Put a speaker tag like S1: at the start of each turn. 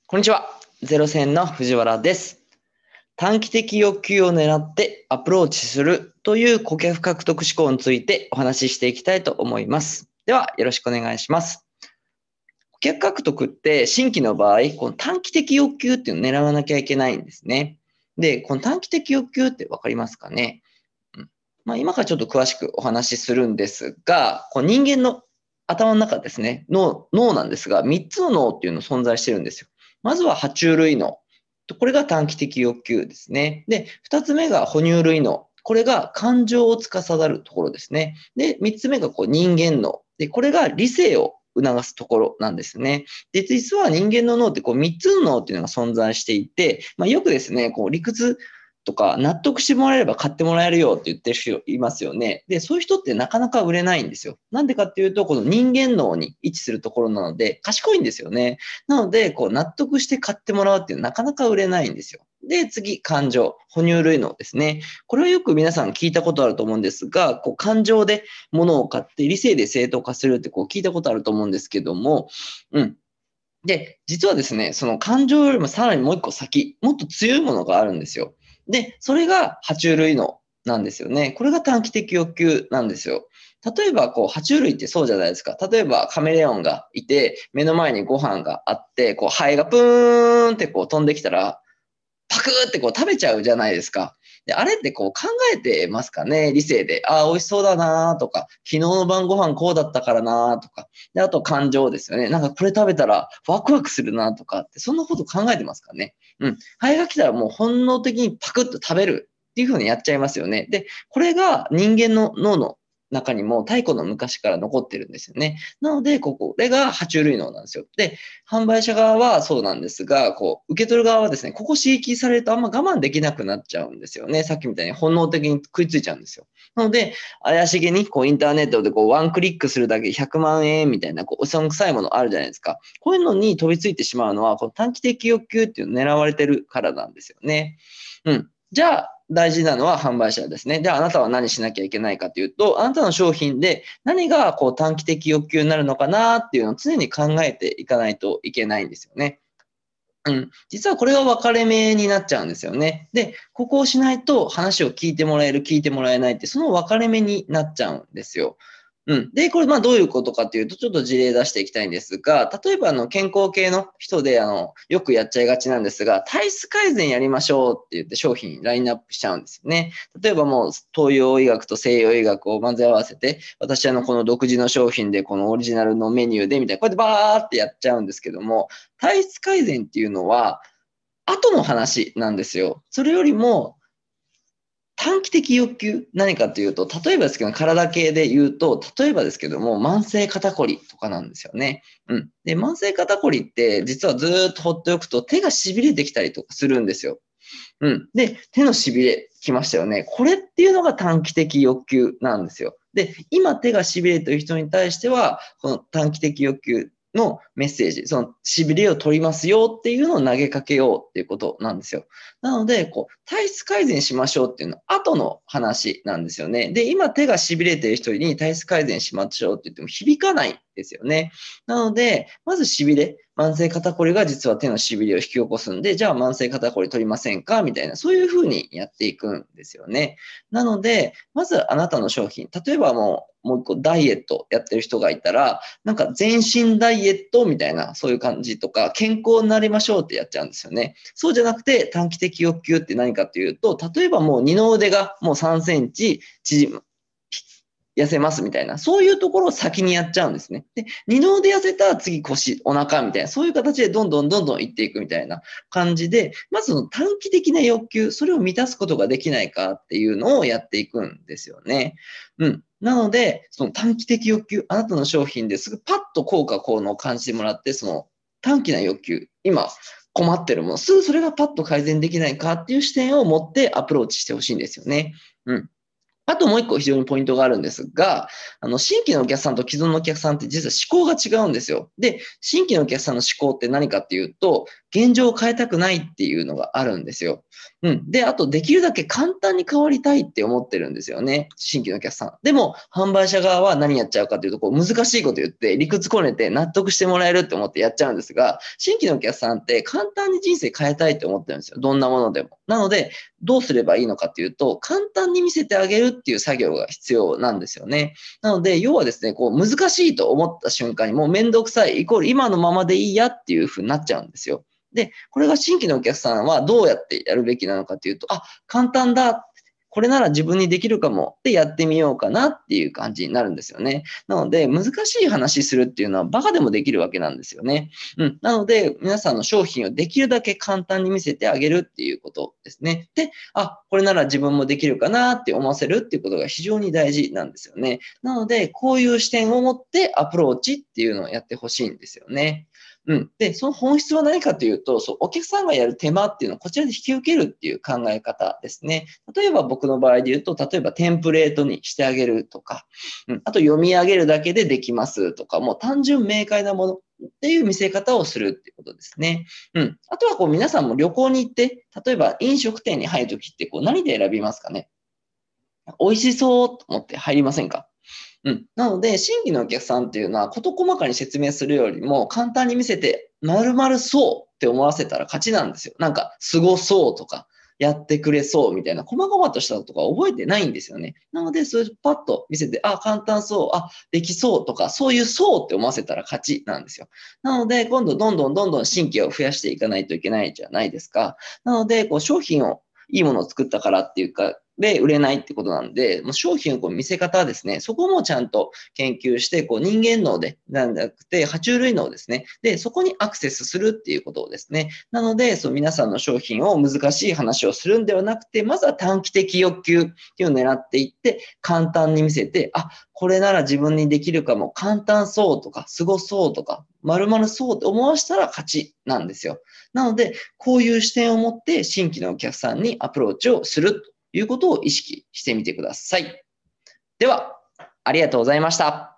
S1: こんにちは。ゼロ戦の藤原です。短期的欲求を狙ってアプローチするという顧客獲得思考についてお話ししていきたいと思います。では、よろしくお願いします。顧客獲得って新規の場合、この短期的欲求っていうのを狙わなきゃいけないんですね。で、この短期的欲求ってわかりますかね。今からちょっと詳しくお話しするんですが、こう人間の頭の中ですね、脳なんですが、3つの脳っていうの存在してるんですよ。まずは爬虫類脳。これが短期的欲求ですね。で、2つ目が哺乳類脳。これが感情を司るところですね。で、3つ目が人間脳。で、これが理性を促すところなんですね。で、実は人間の脳って3つの脳っていうのが存在していて、よくですね、理屈とか、納得してもらえれば買ってもらえるよって言ってる人いますよね。で、そういう人ってなかなか売れないんですよ。なんでかっていうと、この人間脳に位置するところなので、賢いんですよね。なので、納得して買ってもらうっていうのはなかなか売れないんですよ。で、次、感情。哺乳類脳ですね。これはよく皆さん聞いたことあると思うんですが、感情で物を買って理性で正当化するって聞いたことあると思うんですけども、で、実はですね、その感情よりもさらにもう一個先、もっと強いものがあるんですよ。で、それが爬虫類脳なんですよね。これが短期的欲求なんですよ。例えば、爬虫類ってそうじゃないですか。例えば、カメレオンがいて、目の前にご飯があって、ハエがプーンって飛んできたら、パクーって食べちゃうじゃないですか。で、あれって考えてますかね、理性で。ああ、美味しそうだなとか、昨日の晩ご飯こうだったからなとか。で、あと感情ですよね。なんかこれ食べたらワクワクするなとかって、そんなこと考えてますかね。ハエが来たらもう本能的にパクッと食べるっていう風にやっちゃいますよね。で、これが人間の脳の中にも太古の昔から残ってるんですよね。なので、これが爬虫類脳なんですよ。で、販売者側はそうなんですが、受け取る側はですね、ここ刺激されるとあんま我慢できなくなっちゃうんですよね。さっきみたいに本能的に食いついちゃうんですよ。なので、怪しげにインターネットでワンクリックするだけ100万円みたいな、うさんくさいものあるじゃないですか。こういうのに飛びついてしまうのは、短期的欲求っていうのを狙われてるからなんですよね。じゃあ、大事なのは販売者ですね。じゃあ、あなたは何しなきゃいけないかというと、あなたの商品で何が短期的欲求になるのかなっていうのを常に考えていかないといけないんですよね。実はこれが分かれ目になっちゃうんですよね。で、ここをしないと話を聞いてもらえる、聞いてもらえないって、その分かれ目になっちゃうんですよ。で、これ、どういうことかっていうと、ちょっと事例出していきたいんですが、例えば、健康系の人で、よくやっちゃいがちなんですが、体質改善やりましょうって言って商品ラインナップしちゃうんですよね。例えばもう、東洋医学と西洋医学を混ぜ合わせて、私この独自の商品で、このオリジナルのメニューで、みたいな、こうやってバーってやっちゃうんですけども、体質改善っていうのは、後の話なんですよ。それよりも、短期的欲求、何かというと、例えばですけど、体系で言うと、例えばですけども、慢性肩こりとかなんですよね。で、慢性肩こりって、実はずっと放っておくと、手が痺れてきたりとかするんですよ。で、手の痺れきましたよね。これっていうのが短期的欲求なんですよ。で、今手が痺れている人に対しては、この短期的欲求のメッセージ、その痺れを取りますよっていうのを投げかけようっていうことなんですよ。なので、体質改善しましょうっていうのは後の話なんですよね。で、今手が痺れている人に体質改善しましょうって言っても響かないんですよね。なので、まず痺れ、慢性肩こりが実は手の痺れを引き起こすんで、じゃあ慢性肩こり取りませんかみたいな、そういうふうにやっていくんですよね。なので、まずあなたの商品、例えばもう一個ダイエットやってる人がいたら、なんか全身ダイエットみたいな、そういう感じとか、健康になりましょうってやっちゃうんですよね。そうじゃなくて短期的欲求って何かというと、例えばもう二の腕がもう3センチ縮む。痩せますみたいな、そういうところを先にやっちゃうんですね。で、二の腕痩せたら次腰、お腹みたいな、そういう形でどんどんどんどんいっていくみたいな感じで、まずその短期的な欲求、それを満たすことができないかっていうのをやっていくんですよね。なので、その短期的欲求、あなたの商品ですぐパッと効果効能を感じてもらって、その短期な欲求、今困ってるもの、すぐそれがパッと改善できないかっていう視点を持ってアプローチしてほしいんですよね。 あともう一個非常にポイントがあるんですが、新規のお客さんと既存のお客さんって実は思考が違うんですよ。で、新規のお客さんの思考って何かっていうと、現状を変えたくないっていうのがあるんですよ。で、あとできるだけ簡単に変わりたいって思ってるんですよね。新規のお客さん。でも、販売者側は何やっちゃうかというと、こう難しいこと言って理屈こねて納得してもらえるって思ってやっちゃうんですが、新規のお客さんって簡単に人生変えたいって思ってるんですよ。どんなものでも。なので、どうすればいいのかというと、簡単に見せてあげるっていう作業が必要なんですよね。なので、要はですね、こう難しいと思った瞬間にもうめんどくさいイコール今のままでいいやっていう風になっちゃうんですよ。で、これが新規のお客さんはどうやってやるべきなのかというと、簡単だ。これなら自分にできるかもってやってみようかなっていう感じになるんですよね。なので、難しい話するっていうのはバカでもできるわけなんですよね。なので、皆さんの商品をできるだけ簡単に見せてあげるっていうことですね。で、これなら自分もできるかなって思わせるっていうことが非常に大事なんですよね。なので、こういう視点を持ってアプローチっていうのをやってほしいんですよね。で、その本質は何かというと、お客さんがやる手間っていうのをこちらで引き受けるっていう考え方ですね。例えば僕の場合で言うと、例えばテンプレートにしてあげるとか、あと読み上げるだけでできますとか、もう単純明快なものっていう見せ方をするっていうことですね。あとは皆さんも旅行に行って、例えば飲食店に入るときって何で選びますかね。美味しそうと思って入りませんか？なので、新規のお客さんっていうのは、事細かに説明するよりも、簡単に見せて、丸々そうって思わせたら勝ちなんですよ。なんか、すごそうとか、やってくれそうみたいな、細々としたとか覚えてないんですよね。なので、それパッと見せて、簡単そう、できそうとか、そういうそうって思わせたら勝ちなんですよ。なので、今度、どんどん新規を増やしていかないといけないじゃないですか。なので、商品をいいものを作ったからっていうか、で、売れないってことなんで、もう商品の見せ方ですね、そこもちゃんと研究して、人間脳で、なんじゃなくて、爬虫類脳ですね。で、そこにアクセスするっていうことですね。なので、皆さんの商品を難しい話をするんではなくて、まずは短期的欲求っていうのを狙っていって、簡単に見せて、これなら自分にできるかも、簡単そうとか、すごそうとか、丸々そうって思わせたら勝ちなんですよ。なので、こういう視点を持って新規のお客さんにアプローチをするということを意識してみてください。では、ありがとうございました。